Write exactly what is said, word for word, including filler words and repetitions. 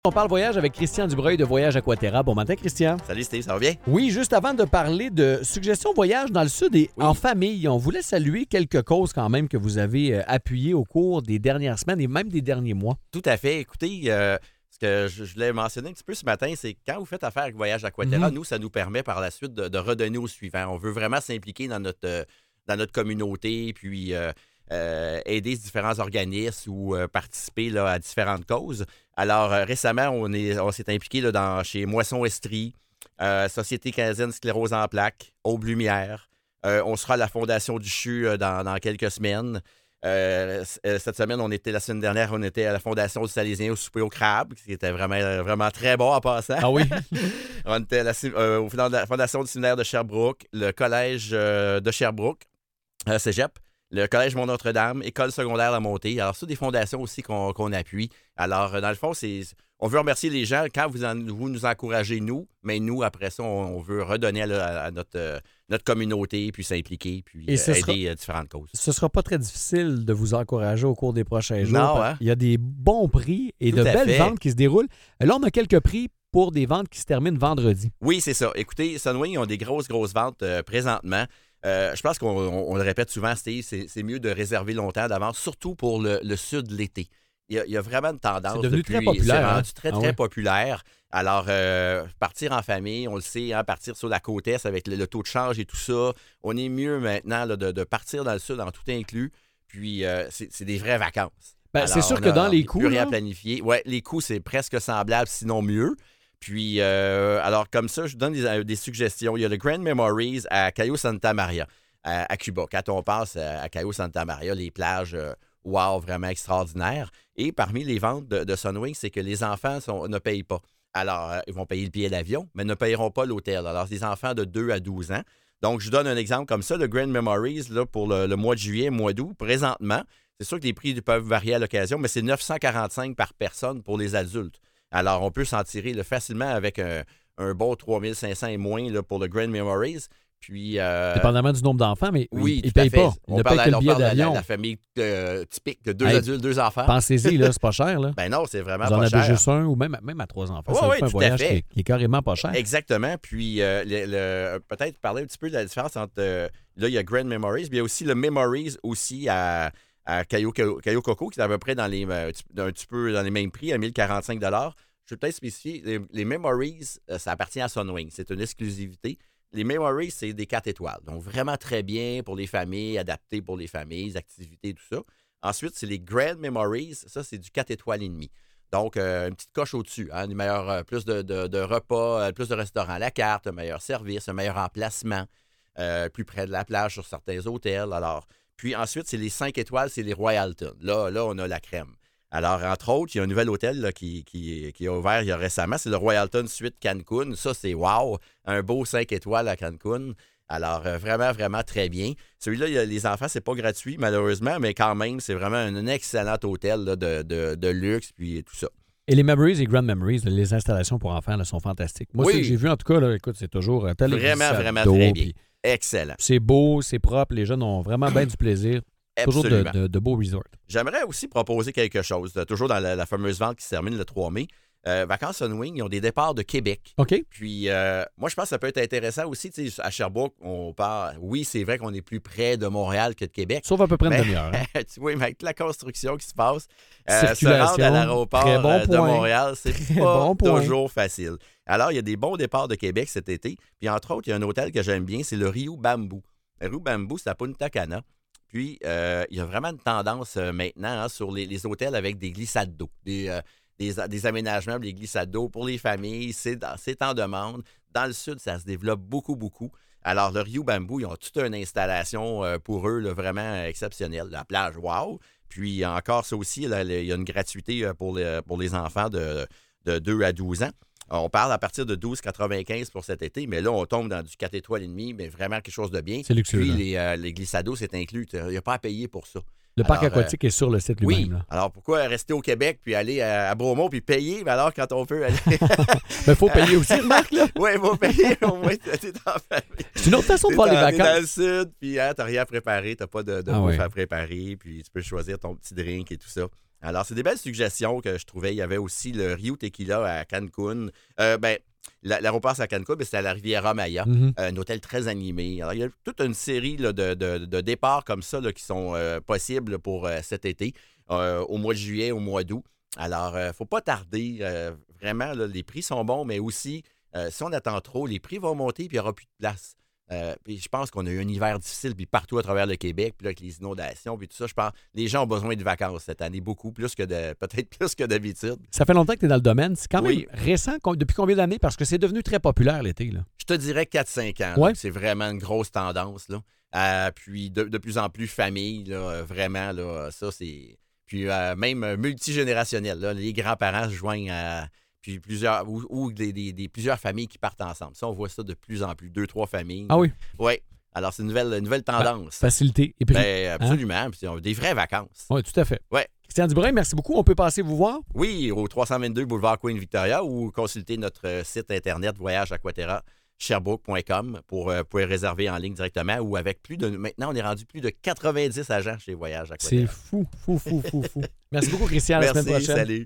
On parle voyage avec Christian Dubreuil de Voyage Aquaterra. Bon matin, Christian. Salut Steve, ça va bien? Oui, juste avant de parler de suggestions voyage dans le sud et Oui. en famille, on voulait saluer quelques causes quand même que vous avez euh, appuyées au cours des dernières semaines et même des derniers mois. Tout à fait. Écoutez, euh, ce que je, je voulais mentionner un petit peu ce matin, c'est que quand vous faites affaire avec Voyage Aquaterra, Mhm. nous, ça nous permet par la suite de, de redonner aux suivants. On veut vraiment s'impliquer dans notre, euh, dans notre communauté, puis euh, euh, aider différents organismes ou euh, participer là, à différentes causes. Alors, euh, récemment, on, est, on s'est impliqué là, dans, chez Moisson Estrie, euh, Société canadienne sclérose en plaques, Aube Lumière. Euh, on sera à la Fondation du C H U euh, dans, dans quelques semaines. Euh, cette semaine, on était la semaine dernière, on était à la Fondation du Salésien au souper au crabe, qui était vraiment, vraiment très bon en passant. Ah oui? On était à la, euh, au final de la Fondation du séminaire de Sherbrooke, le collège euh, de Sherbrooke, euh, Cégep, le collège Mont-Notre-Dame, école secondaire La Montée. Alors, c'est des fondations aussi qu'on, qu'on appuie. Alors, dans le fond, c'est, on veut remercier les gens quand vous, en, vous nous encouragez, nous, mais nous, après ça, on, on veut redonner à, à notre, euh, notre communauté, puis s'impliquer, puis Et ce euh, sera- aider euh, différentes causes. Ce sera pas très difficile de vous encourager au cours des prochains jours. Non, parce hein? Il y a des bons prix et Tout de à belles fait. ventes qui se déroulent. Là, on a quelques prix pour des ventes qui se terminent vendredi. Oui, c'est ça. Écoutez, Sunwing, ils ont des grosses, grosses ventes euh, présentement. Euh, je pense qu'on on- on le répète souvent, Steve, c'est, c'est mieux de réserver longtemps d'avance, surtout pour le, le sud de l'été. Il y, a, il y a vraiment une tendance. C'est devenu depuis- très populaire, C'est hein? rendu très, Ah très oui. populaire. Alors, euh, partir en famille, on le sait, hein, partir sur la côte est avec le, le taux de change et tout ça, on est mieux maintenant là, de, de partir dans le sud en tout inclus. Puis, euh, c'est, c'est des vraies vacances. Ben, c'est Alors, sûr on que a- dans on les est coûts, plus rien là- à planifier. Ouais, les coûts, c'est presque semblable, sinon mieux. Puis, euh, alors, comme ça, je vous donne des, euh, des suggestions. Il y a le Grand Memories à Cayo Santa Maria, à, à Cuba. Quand on passe à, à Cayo Santa Maria, les plages, euh, wow, vraiment extraordinaires. Et parmi les ventes de, de Sunwing, c'est que les enfants sont- ne payent pas. Alors, euh, ils vont payer le billet d'avion, mais ne payeront pas l'hôtel. Alors, c'est des enfants de deux à douze ans. Donc, je vous donne un exemple comme ça. Le Grand Memories, là, pour le, le mois de juillet, mois d'août, présentement, c'est sûr que les prix peuvent varier à l'occasion, mais c'est neuf cent quarante-cinq par personne pour les adultes. Alors, on peut s'en tirer là, facilement avec un, un bon trois mille cinq cents et moins là, pour le Grand Memories. Puis, euh, Dépendamment du nombre d'enfants, mais oui, ils ne tout à payent fait. pas. Ils On ne parle, payent que le on billet parle de la, d'avion. la famille euh, typique de deux Hey, adultes, deux enfants. Pensez-y, là, c'est pas cher. Là. Ben non, c'est vraiment Vous en pas avez cher. juste un ou même, même à trois enfants. Ouais, ça vous ouais, fait un tout à voyage fait. qui est, qui est carrément pas cher. Exactement. Puis, euh, le, le- peut-être parler un petit peu de la différence entre. euh, là, il y a Grand Memories, mais il y a aussi le Memories aussi à, à Cayo, Cayo Cayo Coco, qui est à peu près dans les, euh, un petit- un petit peu dans les mêmes prix, à mille quarante-cinq dollars. Je vais peut-être spécifier. Les, les Memories, euh, ça appartient à Sunwing. C'est une exclusivité. Les Memories, c'est des quatre étoiles. Donc, vraiment très bien pour les familles, adapté pour les familles, les activités, tout ça. Ensuite, c'est les Grand Memories. Ça, c'est du quatre étoiles et demi. Donc, euh, une petite coche au-dessus. Hein, des meilleurs, euh, plus de, de- de repas, euh, plus de restaurants à la carte, un meilleur service, un meilleur emplacement, euh, plus près de la plage sur certains hôtels. Alors, puis ensuite, c'est les cinq étoiles, c'est les Royalton. Là, là, on a la crème. Alors, entre autres, il y a un nouvel hôtel là, qui, qui, qui a ouvert il y a récemment. C'est le Royalton Suite Cancun. Ça, c'est wow! Un beau cinq étoiles à Cancun. Alors, euh, vraiment, vraiment très bien. Celui-là, il y a les enfants, c'est pas gratuit, malheureusement, mais quand même, c'est vraiment un excellent hôtel là, de, de, de luxe, puis tout ça. Et les Memories et Grand Memories, là, les installations pour enfants là, sont fantastiques. Moi, Oui. ce que j'ai vu, en tout cas, là, écoute, c'est toujours un tel Vraiment, glissade vraiment d'eau, très bien. puis Excellent. c'est beau, c'est propre, les jeunes ont vraiment bien du plaisir. Toujours de, Absolument. de- de beaux resorts. J'aimerais aussi proposer quelque chose, là, toujours dans la, la fameuse vente qui se termine le trois mai. Euh, Vacances Sunwing, ils ont des départs de Québec. OK? Puis, euh, moi, je pense que ça peut être intéressant aussi. Tu sais, à Sherbrooke, on part. Oui, c'est vrai qu'on est plus près de Montréal que de Québec. Sauf à peu près une Mais- demi-heure. hein. tu vois, mais avec la construction qui se passe, euh, se Circulation, rendre à l'aéroport très bon euh, de point. Montréal, c'est Très pas bon point. toujours facile. Alors, il y a des bons départs de Québec cet été. Puis, entre autres, il y a un hôtel que j'aime bien, c'est le Rio Bamboo. Le Rio Bamboo, c'est à Punta Cana. Puis, euh, il y a vraiment une tendance euh, maintenant hein, sur les, les hôtels avec des glissades d'eau, des, euh, des, des aménagements, des glissades d'eau pour les familles. C'est, dans- c'est en demande. Dans le sud, ça se développe beaucoup, beaucoup. Alors, le Rio Bamboo, ils ont toute une installation euh, pour eux là, vraiment exceptionnelle. La plage, wow! Puis, encore ça aussi, là, il y a une gratuité euh, pour les, pour les enfants de, de deux à douze ans. On parle à partir de douze quatre-vingt-quinze pour cet été, mais là, on tombe dans du quatre étoiles et demi, mais vraiment quelque chose de bien. C'est luxueux, Puis, là. les, euh, les glissados, c'est inclus. Il n'y a pas à payer pour ça. Le parc Alors, aquatique est sur le site Oui. lui-même. là. Alors, pourquoi rester au Québec puis aller à, à Bromont puis payer, mais alors quand on peut aller... Mais il faut payer aussi, remarque, là. oui, il faut payer. Au moins, t'es en famille. C'est une autre façon de T'es voir les dans- t'es dans vacances. le sud, puis hein, t'as rien à préparer, t'as pas de, de Ah bouffe ouais. à préparer, puis tu peux choisir ton petit drink et tout ça. Alors, c'est des belles suggestions que je trouvais. Il y avait aussi le Rio Tequila à Cancun. Euh, ben, la- l'aéroport, c'est à Cancun, mais c'est à la Riviera Maya. Mhm. Un hôtel très animé. Alors, il y a toute une série là, de, de- de départs comme ça là, qui sont euh, possibles pour euh, cet été, euh, au mois de juillet, au mois d'août. Alors, il ne faut pas tarder. Euh, vraiment, là, les prix sont bons, mais aussi, euh, si on attend trop, les prix vont monter puis il n'y aura plus de place. Euh, puis je pense qu'on a eu un hiver difficile, puis partout à travers le Québec, puis là, avec les inondations, puis tout ça, je pense les gens ont besoin de vacances cette année, beaucoup, plus que de, peut-être plus que d'habitude. Ça fait longtemps que tu es dans le domaine. C'est quand même Oui. récent. Com- Depuis combien d'années? Parce que c'est devenu très populaire l'été. Là. Je te dirais quatre cinq ans. Ouais. là, c'est vraiment une grosse tendance. Là. Euh, puis de, de plus en plus famille, là, euh, vraiment, là, ça, c'est. Puis euh, même euh, multigénérationnel. Là, les grands-parents se joignent à. Puis plusieurs. Ou, ou des, des- des- plusieurs familles qui partent ensemble. Ça, on voit ça de plus en plus. Deux, trois familles. Ah oui, Oui. Alors, c'est une nouvelle, une nouvelle tendance. facilité. Et puis, Ben, absolument. Puis, on a des vraies vacances. oui, tout à fait. Ouais. Christian Dubrin, merci beaucoup. On peut passer vous voir. Oui, au trois cent vingt-deux boulevard Queen Victoria ou consulter notre euh, site internet voyage aquaterra sherbrooke point com pour euh, pouvoir réserver en ligne directement ou avec plus de. Maintenant, on est rendu plus de quatre-vingt-dix agents chez Voyage C'est Aquaterra. fou, fou, fou, fou, fou. Merci beaucoup, Christian. À la semaine Merci, prochaine. salut.